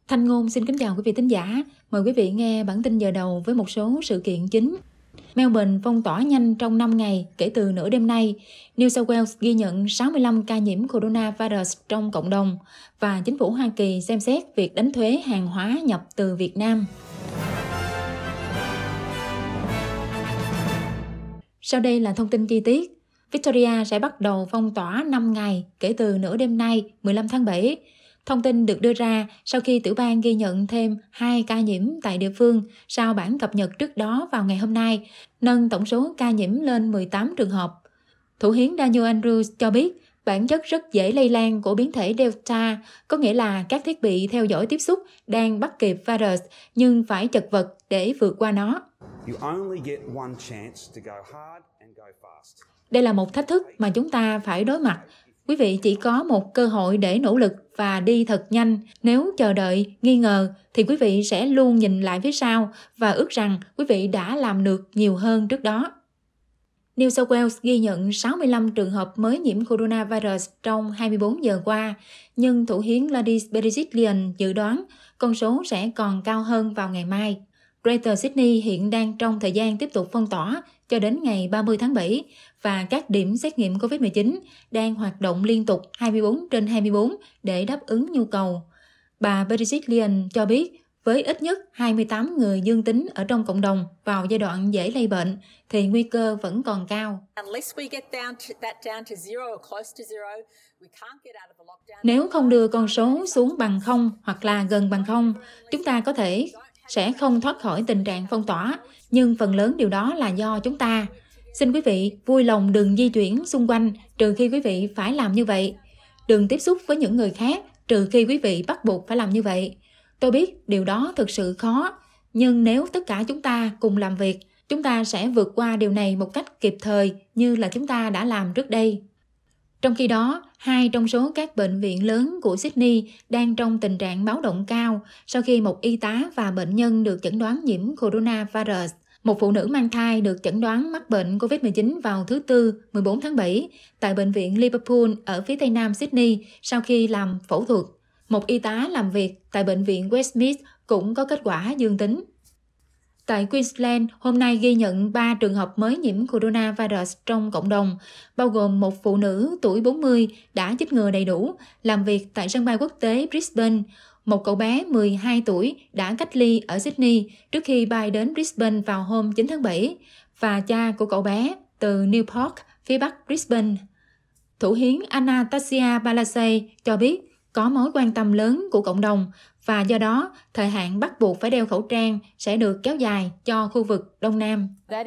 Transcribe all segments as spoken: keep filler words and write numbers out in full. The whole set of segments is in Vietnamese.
Thanh Ngôn xin kính chào quý vị thính giả. Mời quý vị nghe bản tin giờ đầu với một số sự kiện chính. Melbourne phong tỏa nhanh trong năm ngày kể từ nửa đêm nay. New South Wales ghi nhận sáu mươi lăm ca nhiễm coronavirus trong cộng đồng. Và chính phủ Hoa Kỳ xem xét việc đánh thuế hàng hóa nhập từ Việt Nam. Sau đây là thông tin chi tiết. Victoria sẽ bắt đầu phong tỏa năm ngày kể từ nửa đêm nay, mười lăm tháng bảy. Thông tin được đưa ra sau khi tiểu bang ghi nhận thêm hai ca nhiễm tại địa phương sau bản cập nhật trước đó vào ngày hôm nay, nâng tổng số ca nhiễm lên mười tám trường hợp. Thủ hiến Daniel Andrews cho biết bản chất rất dễ lây lan của biến thể Delta, có nghĩa là các thiết bị theo dõi tiếp xúc đang bắt kịp virus nhưng phải chật vật để vượt qua nó. Đây là một thách thức mà chúng ta phải đối mặt. Quý vị chỉ có một cơ hội để nỗ lực và đi thật nhanh. Nếu chờ đợi, nghi ngờ thì quý vị sẽ luôn nhìn lại phía sau và ước rằng quý vị đã làm được nhiều hơn trước đó. New South Wales ghi nhận sáu mươi lăm trường hợp mới nhiễm coronavirus trong hai mươi bốn giờ qua, nhưng thủ hiến Gladys Berejiklian dự đoán con số sẽ còn cao hơn vào ngày mai. Greater Sydney hiện đang trong thời gian tiếp tục phong tỏa cho đến ngày ba mươi tháng bảy và các điểm xét nghiệm covid mười chín đang hoạt động liên tục hai mươi bốn trên hai mươi bốn để đáp ứng nhu cầu. Bà Berejiklian cho biết với ít nhất hai mươi tám người dương tính ở trong cộng đồng vào giai đoạn dễ lây bệnh thì nguy cơ vẫn còn cao. Nếu không đưa con số xuống bằng không hoặc là gần bằng không, chúng ta có thể sẽ không thoát khỏi tình trạng phong tỏa, nhưng phần lớn điều đó là do chúng ta. Xin quý vị vui lòng đừng di chuyển xung quanh trừ khi quý vị phải làm như vậy. Đừng tiếp xúc với những người khác trừ khi quý vị bắt buộc phải làm như vậy. Tôi biết điều đó thực sự khó, nhưng nếu tất cả chúng ta cùng làm việc, chúng ta sẽ vượt qua điều này một cách kịp thời như là chúng ta đã làm trước đây. Trong khi đó, hai trong số các bệnh viện lớn của Sydney đang trong tình trạng báo động cao sau khi một y tá và bệnh nhân được chẩn đoán nhiễm coronavirus. Một phụ nữ mang thai được chẩn đoán mắc bệnh covid mười chín vào thứ Tư, mười bốn tháng bảy, tại bệnh viện Liverpool ở phía tây nam Sydney sau khi làm phẫu thuật. Một y tá làm việc tại bệnh viện Westmead cũng có kết quả dương tính. Tại Queensland, hôm nay ghi nhận ba trường hợp mới nhiễm coronavirus trong cộng đồng, bao gồm một phụ nữ tuổi bốn mươi đã chích ngừa đầy đủ, làm việc tại sân bay quốc tế Brisbane, một cậu bé mười hai tuổi đã cách ly ở Sydney trước khi bay đến Brisbane vào hôm chín tháng bảy, và cha của cậu bé từ Newport, phía bắc Brisbane. Thủ hiến Anastasia Palaszczuk cho biết có mối quan tâm lớn của cộng đồng và do đó thời hạn bắt buộc phải đeo khẩu trang sẽ được kéo dài cho khu vực Đông Nam.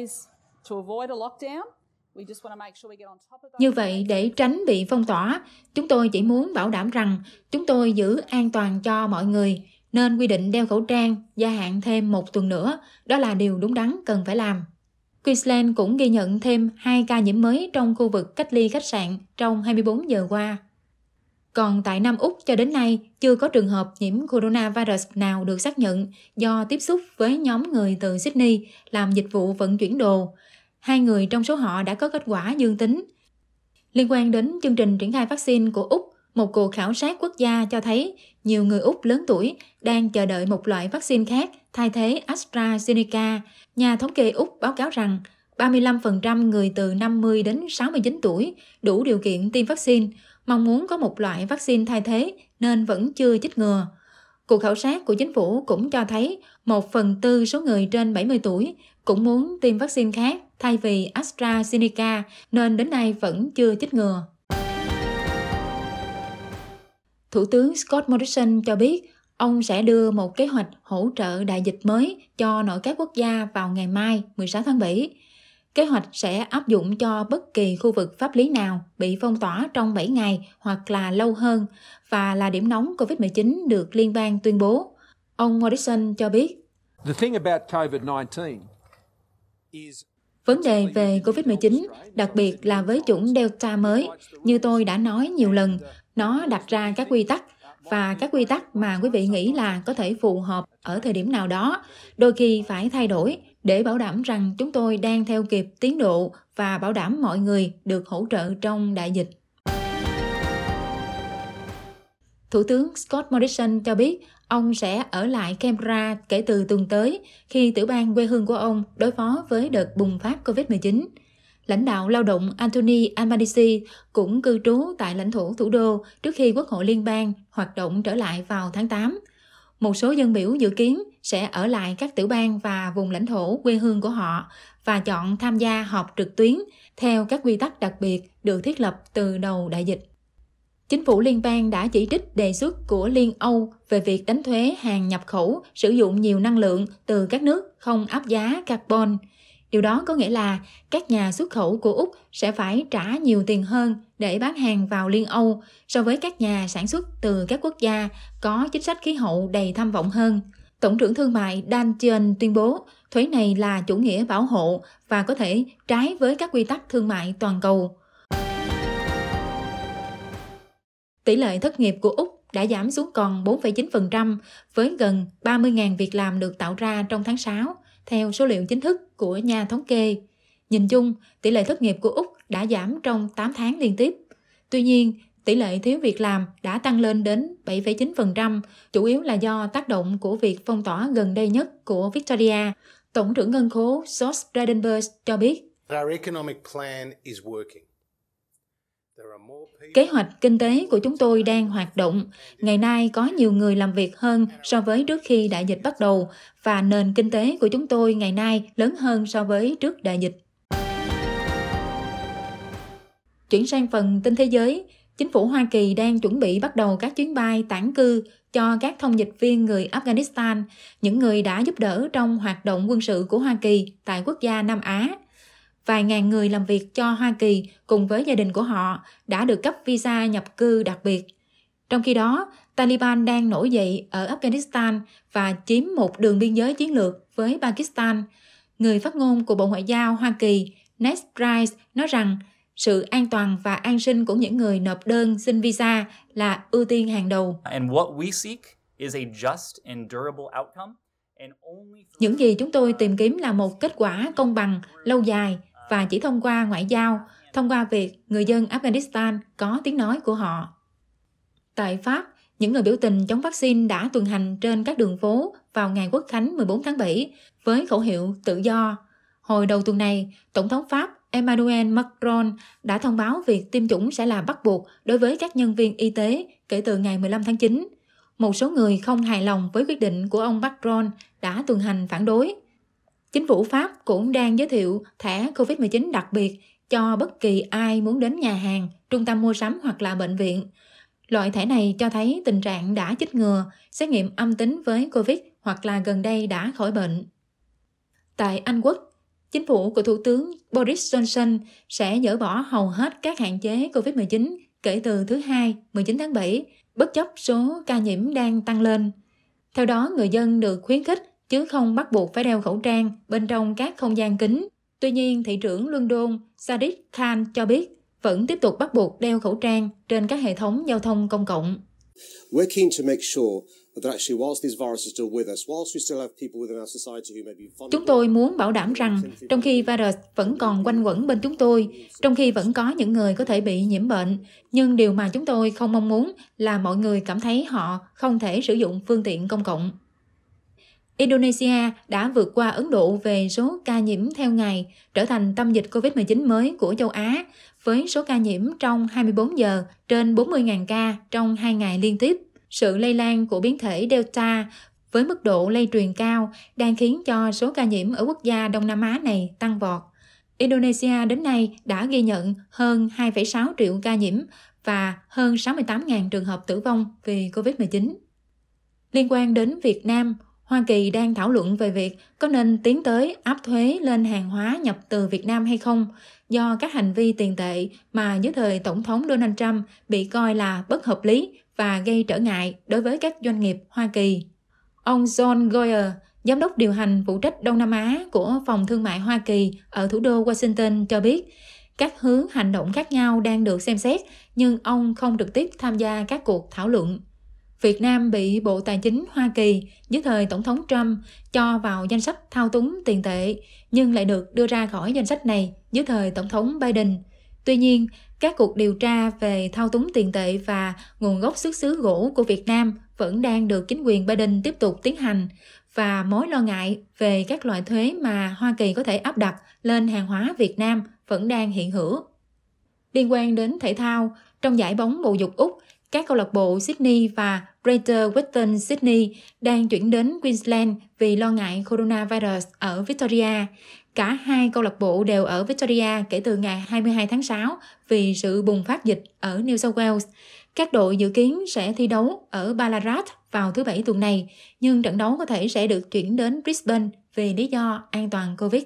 Như vậy, để tránh bị phong tỏa, chúng tôi chỉ muốn bảo đảm rằng chúng tôi giữ an toàn cho mọi người, nên quy định đeo khẩu trang gia hạn thêm một tuần nữa, đó là điều đúng đắn cần phải làm. Queensland cũng ghi nhận thêm hai ca nhiễm mới trong khu vực cách ly khách sạn trong hai mươi bốn giờ qua. Còn tại Nam Úc cho đến nay chưa có trường hợp nhiễm coronavirus nào được xác nhận do tiếp xúc với nhóm người từ Sydney làm dịch vụ vận chuyển đồ. Hai người trong số họ đã có kết quả dương tính. Liên quan đến chương trình triển khai vaccine của Úc, một cuộc khảo sát quốc gia cho thấy nhiều người Úc lớn tuổi đang chờ đợi một loại vaccine khác thay thế AstraZeneca. Nhà thống kê Úc báo cáo rằng ba mươi lăm phần trăm người từ năm mươi đến sáu mươi chín tuổi đủ điều kiện tiêm vaccine, mong muốn có một loại vaccine thay thế nên vẫn chưa chích ngừa. Cuộc khảo sát của chính phủ cũng cho thấy một phần tư số người trên bảy mươi tuổi cũng muốn tiêm vaccine khác thay vì AstraZeneca nên đến nay vẫn chưa chích ngừa. Thủ tướng Scott Morrison cho biết ông sẽ đưa một kế hoạch hỗ trợ đại dịch mới cho nội các quốc gia vào ngày mai, mười sáu tháng bảy. Kế hoạch sẽ áp dụng cho bất kỳ khu vực pháp lý nào bị phong tỏa trong bảy ngày hoặc là lâu hơn và là điểm nóng covid mười chín được liên bang tuyên bố. Ông Morrison cho biết, vấn đề về covid mười chín, đặc biệt là với chủng Delta mới, như tôi đã nói nhiều lần, nó đặt ra các quy tắc và các quy tắc mà quý vị nghĩ là có thể phù hợp ở thời điểm nào đó, đôi khi phải thay đổi để bảo đảm rằng chúng tôi đang theo kịp tiến độ và bảo đảm mọi người được hỗ trợ trong đại dịch. Thủ tướng Scott Morrison cho biết Ông sẽ ở lại Canberra kể từ tuần tới khi tiểu bang quê hương của ông đối phó với đợt bùng phát covid mười chín. Lãnh đạo lao động Anthony Albanese cũng cư trú tại lãnh thổ thủ đô trước khi Quốc hội liên bang hoạt động trở lại vào tháng tám. Một số dân biểu dự kiến sẽ ở lại các tiểu bang và vùng lãnh thổ quê hương của họ và chọn tham gia họp trực tuyến theo các quy tắc đặc biệt được thiết lập từ đầu đại dịch. Chính phủ liên bang đã chỉ trích đề xuất của Liên Âu về việc đánh thuế hàng nhập khẩu sử dụng nhiều năng lượng từ các nước không áp giá carbon. Điều đó có nghĩa là các nhà xuất khẩu của Úc sẽ phải trả nhiều tiền hơn để bán hàng vào Liên Âu so với các nhà sản xuất từ các quốc gia có chính sách khí hậu đầy tham vọng hơn. Tổng trưởng thương mại Dan Tehan tuyên bố thuế này là chủ nghĩa bảo hộ và có thể trái với các quy tắc thương mại toàn cầu. Tỷ lệ thất nghiệp của Úc đã giảm xuống còn bốn phẩy chín phần trăm với gần ba mươi nghìn việc làm được tạo ra trong tháng sáu, theo số liệu chính thức của nhà thống kê. Nhìn chung, tỷ lệ thất nghiệp của Úc đã giảm trong tám tháng liên tiếp. Tuy nhiên, tỷ lệ thiếu việc làm đã tăng lên đến bảy phẩy chín phần trăm, chủ yếu là do tác động của việc phong tỏa gần đây nhất của Victoria. Tổng trưởng ngân khố Josh Frydenberg cho biết, kế hoạch kinh tế của chúng tôi đang hoạt động. Ngày nay có nhiều người làm việc hơn so với trước khi đại dịch bắt đầu và nền kinh tế của chúng tôi ngày nay lớn hơn so với trước đại dịch. Chuyển sang phần tin thế giới, chính phủ Hoa Kỳ đang chuẩn bị bắt đầu các chuyến bay tản cư cho các thông dịch viên người Afghanistan, những người đã giúp đỡ trong hoạt động quân sự của Hoa Kỳ tại quốc gia Nam Á. Vài ngàn người làm việc cho Hoa Kỳ cùng với gia đình của họ đã được cấp visa nhập cư đặc biệt. Trong khi đó, Taliban đang nổi dậy ở Afghanistan và chiếm một đường biên giới chiến lược với Pakistan. Người phát ngôn của Bộ Ngoại giao Hoa Kỳ Ned Price nói rằng sự an toàn và an sinh của những người nộp đơn xin visa là ưu tiên hàng đầu. And what we seek is a just and durable outcome. Những gì chúng tôi tìm kiếm là một kết quả công bằng, lâu dài và chỉ thông qua ngoại giao, thông qua việc người dân Afghanistan có tiếng nói của họ. Tại Pháp, những người biểu tình chống vaccine đã tuần hành trên các đường phố vào ngày Quốc khánh mười bốn tháng bảy với khẩu hiệu tự do. Hồi đầu tuần này, Tổng thống Pháp Emmanuel Macron đã thông báo việc tiêm chủng sẽ là bắt buộc đối với các nhân viên y tế kể từ ngày mười lăm tháng chín. Một số người không hài lòng với quyết định của ông Macron đã tuần hành phản đối. Chính phủ Pháp cũng đang giới thiệu thẻ covid mười chín đặc biệt cho bất kỳ ai muốn đến nhà hàng, trung tâm mua sắm hoặc là bệnh viện. Loại thẻ này cho thấy tình trạng đã chích ngừa, xét nghiệm âm tính với Covid hoặc là gần đây đã khỏi bệnh. Tại Anh Quốc, chính phủ của Thủ tướng Boris Johnson sẽ dỡ bỏ hầu hết các hạn chế covid mười chín kể từ thứ Hai, mười chín tháng bảy, bất chấp số ca nhiễm đang tăng lên. Theo đó, người dân được khuyến khích chứ không bắt buộc phải đeo khẩu trang bên trong các không gian kín. Tuy nhiên, thị trưởng London Sadiq Khan cho biết vẫn tiếp tục bắt buộc đeo khẩu trang trên các hệ thống giao thông công cộng. Chúng tôi muốn bảo đảm rằng trong khi virus vẫn còn quanh quẩn bên chúng tôi, trong khi vẫn có những người có thể bị nhiễm bệnh, nhưng điều mà chúng tôi không mong muốn là mọi người cảm thấy họ không thể sử dụng phương tiện công cộng. Indonesia đã vượt qua Ấn Độ về số ca nhiễm theo ngày, trở thành tâm dịch covid mười chín mới của châu Á, với số ca nhiễm trong hai mươi bốn giờ trên bốn mươi nghìn ca trong hai ngày liên tiếp. Sự lây lan của biến thể Delta với mức độ lây truyền cao đang khiến cho số ca nhiễm ở quốc gia Đông Nam Á này tăng vọt. Indonesia đến nay đã ghi nhận hơn hai phẩy sáu triệu ca nhiễm và hơn sáu mươi tám nghìn trường hợp tử vong vì covid mười chín. Liên quan đến Việt Nam, Hoa Kỳ đang thảo luận về việc có nên tiến tới áp thuế lên hàng hóa nhập từ Việt Nam hay không, do các hành vi tiền tệ mà dưới thời Tổng thống Donald Trump bị coi là bất hợp lý và gây trở ngại đối với các doanh nghiệp Hoa Kỳ. Ông John Goyer, giám đốc điều hành phụ trách Đông Nam Á của Phòng Thương mại Hoa Kỳ ở thủ đô Washington cho biết, các hướng hành động khác nhau đang được xem xét, nhưng ông không trực tiếp tham gia các cuộc thảo luận. Việt Nam bị Bộ Tài chính Hoa Kỳ dưới thời Tổng thống Trump cho vào danh sách thao túng tiền tệ, nhưng lại được đưa ra khỏi danh sách này dưới thời Tổng thống Biden. Tuy nhiên, các cuộc điều tra về thao túng tiền tệ và nguồn gốc xuất xứ gỗ của Việt Nam vẫn đang được chính quyền Biden tiếp tục tiến hành và mối lo ngại về các loại thuế mà Hoa Kỳ có thể áp đặt lên hàng hóa Việt Nam vẫn đang hiện hữu. Liên quan đến thể thao, trong giải bóng bầu dục Úc, các câu lạc bộ Sydney và Greater Western Sydney đang chuyển đến Queensland vì lo ngại coronavirus ở Victoria. Cả hai câu lạc bộ đều ở Victoria kể từ ngày hai mươi hai tháng sáu vì sự bùng phát dịch ở New South Wales. Các đội dự kiến sẽ thi đấu ở Ballarat vào thứ Bảy tuần này, nhưng trận đấu có thể sẽ được chuyển đến Brisbane vì lý do an toàn Covid.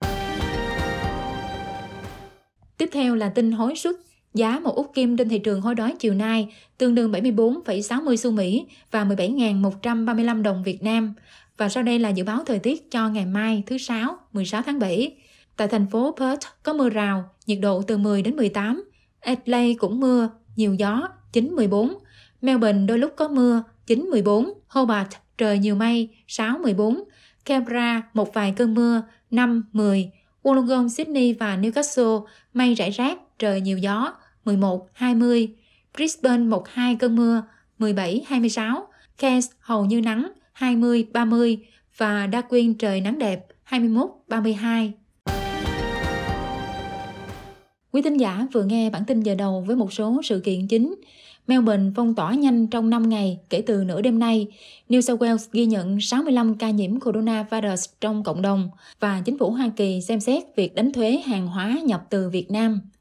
Tiếp theo là tin hối suất. Giá một út kim trên thị trường hối đoái chiều nay tương đương bảy mươi bốn phẩy sáu mươi xu Mỹ và mười bảy nghìn một trăm ba mươi lăm đồng Việt Nam. Và sau đây là dự báo thời tiết cho ngày mai thứ Sáu, mười sáu tháng bảy. Tại thành phố Perth có mưa rào, nhiệt độ từ mười đến mười tám. Adelaide cũng mưa, nhiều gió, chín mười bốn. Melbourne đôi lúc có mưa, chín mười bốn. Hobart trời nhiều mây, sáu mười bốn. Canberra một vài cơn mưa, năm mười. Wollongong, Sydney và Newcastle mây rải rác, trời nhiều gió, mười một hai mươi. Brisbane một hai cơn mưa, mười bảy hai mươi sáu. Cairns hầu như nắng, hai mươi ba mươi. Và Darwin trời nắng đẹp, hai mươi mốt ba mươi hai. Quý thính giả vừa nghe bản tin giờ đầu với một số sự kiện chính. Melbourne phong tỏa nhanh trong năm ngày kể từ nửa đêm nay. New South Wales ghi nhận sáu mươi lăm ca nhiễm coronavirus trong cộng đồng và chính phủ Hoa Kỳ xem xét việc đánh thuế hàng hóa nhập từ Việt Nam.